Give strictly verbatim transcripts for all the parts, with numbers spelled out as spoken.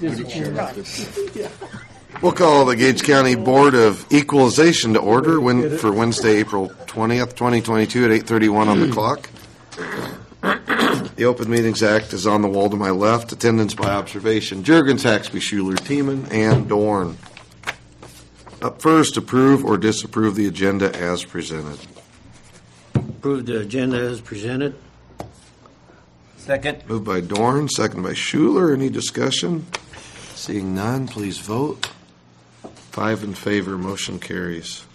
We'll call the Gage County Board of Equalization to order when, for Wednesday, April twentieth, twenty twenty-two at eight thirty-one on the clock. The Open Meetings Act is on the wall to my left. Attendance by observation: Juergens, Haxby, Schuler, Tiemann, and Dorn. Up first, approve or disapprove the agenda as presented. Approve the agenda as presented. Second. Moved by Dorn, second by Schuler. Any discussion? Seeing none, please vote. Five in favor, motion carries.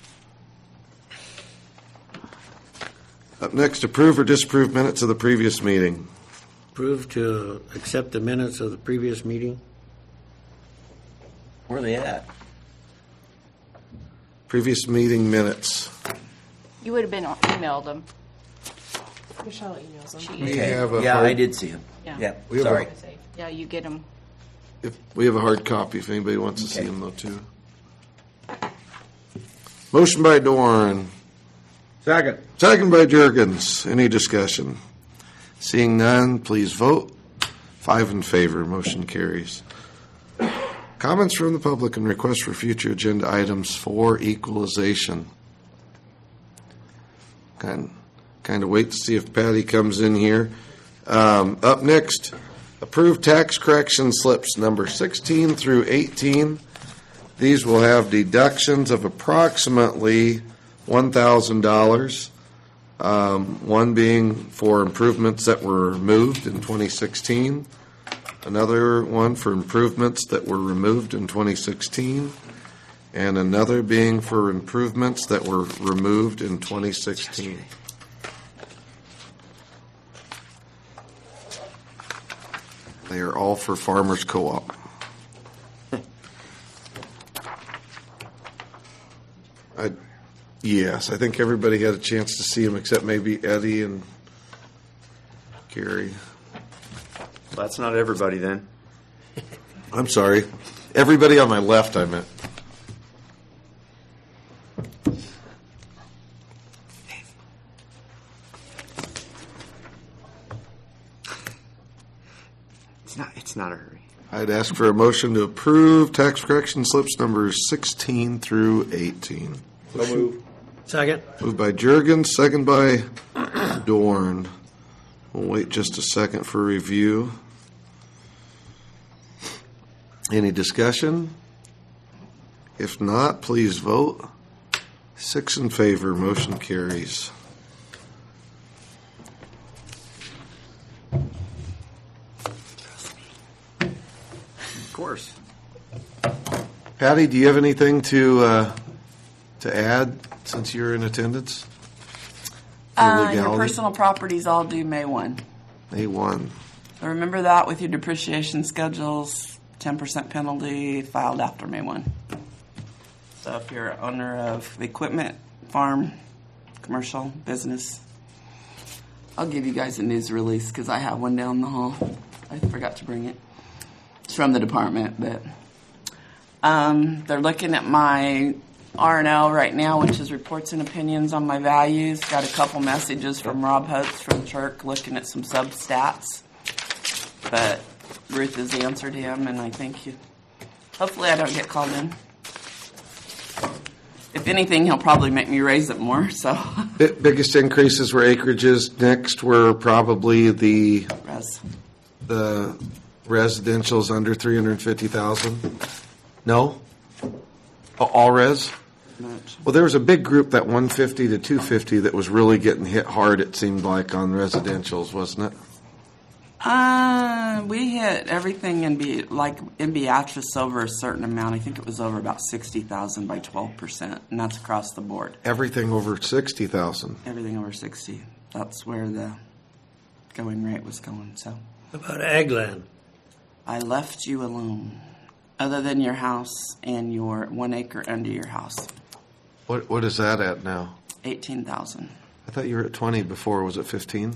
Up next, approve or disapprove minutes of the previous meeting. Approve to accept the minutes of the previous meeting. Where are they at? Previous meeting minutes. You would have been emailed them. Michelle emails them. She We is. have a Yeah, hard, I did see him. Yeah. Yeah, We have a- sorry. Yeah, you get them. if, we have a hard copy if anybody wants to see Okay. them though too. Motion by Dorn. Second. Second by Juergens. Any discussion? Seeing none, please vote. Five in favor, motion carries. Comments from the public and requests for future agenda items for equalization. Kind, kind of wait to see if Patty comes in here. Um, up next, approved tax correction slips number sixteen through eighteen. These will have deductions of approximately one thousand dollars. Um, one being for improvements that were removed in twenty sixteen. Another one for improvements that were removed in twenty sixteen. And another being for improvements that were removed in twenty sixteen. They are all for Farmers Co-op. I, yes, I think everybody had a chance to see them except maybe Eddie and Gary. That's not everybody then. I'm sorry. Everybody on my left, I meant. It's not. It's not a hurry. I'd ask for a motion to approve tax correction slips numbers sixteen through eighteen. So move. Second. Moved by Juergens, second by Dorn. We'll wait just a second for review. Any discussion? If not, please vote. Six in favor, motion carries. Of course. Patty, do you have anything to uh, to add since you're in attendance? For Uh, your legality? personal properties all due May first. A one. So remember that with your depreciation schedules, ten percent penalty filed after May first. So if you're an owner of equipment, farm, commercial, business, I'll give you guys a news release because I have one down the hall. I forgot to bring it. It's from the department, but um, they're looking at my R and L right now, which is reports and opinions on my values. Got a couple messages from Rob Hutz from Chirk looking at some sub-stats. But Ruth has answered him, and I think you, hopefully I don't get called in. If anything, he'll probably make me raise it more, so. B- biggest increases were acreages. Next were probably the Res. the residential's under three hundred fifty thousand. No? A- All res? Much. Well, there was a big group, that one fifty to two fifty, that was really getting hit hard, it seemed like, on residentials, wasn't it? Uh, we hit everything in Be like in Beatrice over a certain amount. I think it was over about sixty thousand by twelve percent, and that's across the board. Everything over sixty thousand. Everything over sixty. That's where the going rate was going. So About ag land. I left you alone, other than your house and your one acre under your house, What What is that at now? eighteen thousand. I thought you were at twenty before. Was it fifteen?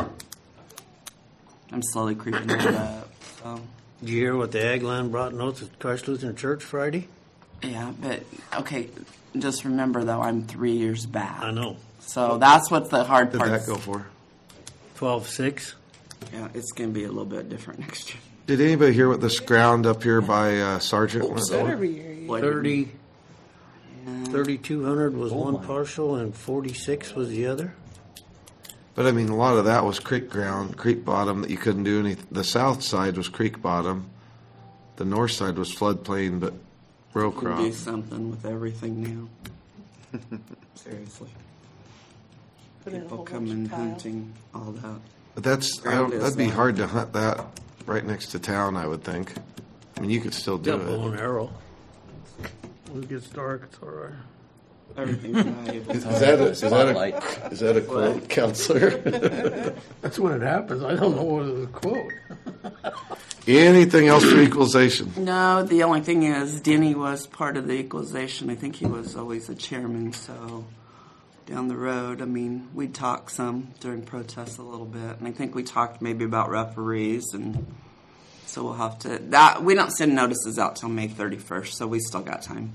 I'm slowly creeping that up. So. Did you hear what the ag land brought notes at Christ Lutheran Church Friday? Yeah, but okay. Just remember though, I'm three years back. I know. So that's what's the hard Did part. that go for? twelve six. Yeah, it's going to be a little bit different next year. Did anybody hear what this ground up here by uh, Sergeant was? Thirty, thirty-two hundred was one parcel and forty-six was the other? But I mean, a lot of that was creek ground, creek bottom that you couldn't do anything. The south side was creek bottom. The north side was floodplain, but row We crop. can do something with everything now. Seriously. People coming hunting, all that. But that's, I Ground don't, is that'd be that. hard to hunt that right next to town, I would think. I mean, you could still do Got bow it. and arrow. When it gets dark, it's all right. Everything's valuable. Is that a, is that a, is that a quote, counselor? That's when it happens. I don't know what it was a quote. Anything else for equalization? No, the only thing is Denny was part of the equalization. I think he was always the chairman, so down the road, I mean, we talked some during protests a little bit, and I think we talked maybe about referees, and so we'll have to, that, we don't send notices out till May thirty-first, so we still got time.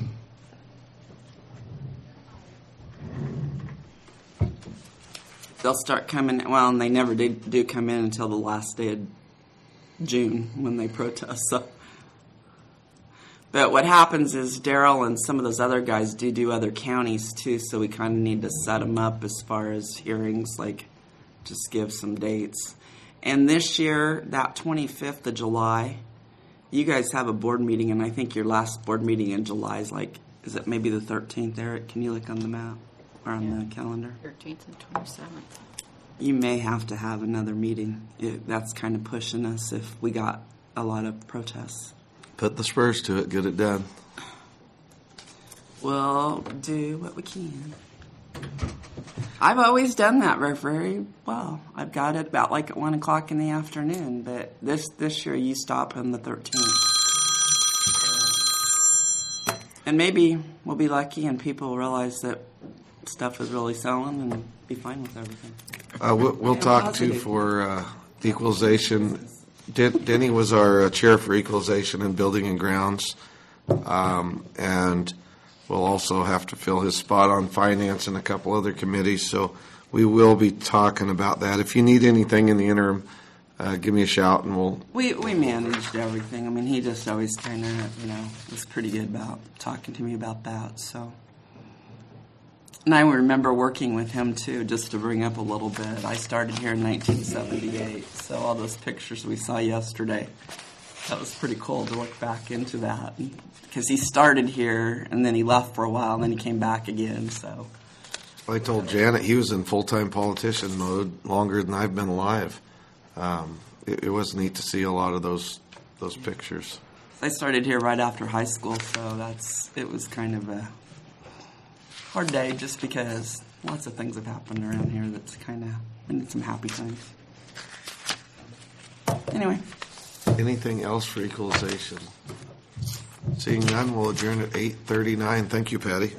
They'll start coming, well, and they never did, do come in until the last day of June when they protest, so. But what happens is Daryl and some of those other guys do do other counties too, so we kind of need to set them up as far as hearings, like just give some dates. And this year, that twenty-fifth of July, you guys have a board meeting, and I think your last board meeting in July is like, is it maybe the thirteenth, Eric? Can you look on the map or on the calendar? thirteenth and twenty-seventh. You may have to have another meeting. It, that's kind of pushing us if we got a lot of protests. Put the spurs to it, get it done. We'll do what we can. I've always done that very well. I've got it about like at one o'clock in the afternoon, but this this year you stop on the thirteenth. And maybe we'll be lucky and people realize that stuff is really selling and be fine with everything. Uh, we'll, we'll Yeah, talk to positive. for uh, equalization. Den- Denny was our uh, chair for equalization and building and grounds. Um, and we'll also have to fill his spot on finance and a couple other committees. So we will be talking about that. If you need anything in the interim, uh, give me a shout and we'll. We we managed everything. I mean, he just always kind of, you know, was pretty good about talking to me about that. So, and I remember working with him too, just to bring up a little bit. I started here in nineteen seventy-eight, so all those pictures we saw yesterday, that was pretty cool to look back into that, because he started here and then he left for a while and then he came back again. So, I told Janet he was in full-time politician mode longer than I've been alive. Um, it, it was neat to see a lot of those those pictures. I started here right after high school, so that's it was kind of a hard day just because lots of things have happened around here that's kind of been some happy times. Anyway. Anything else for equalization? Seeing none, we'll adjourn at eight thirty-nine. Thank you, Patty.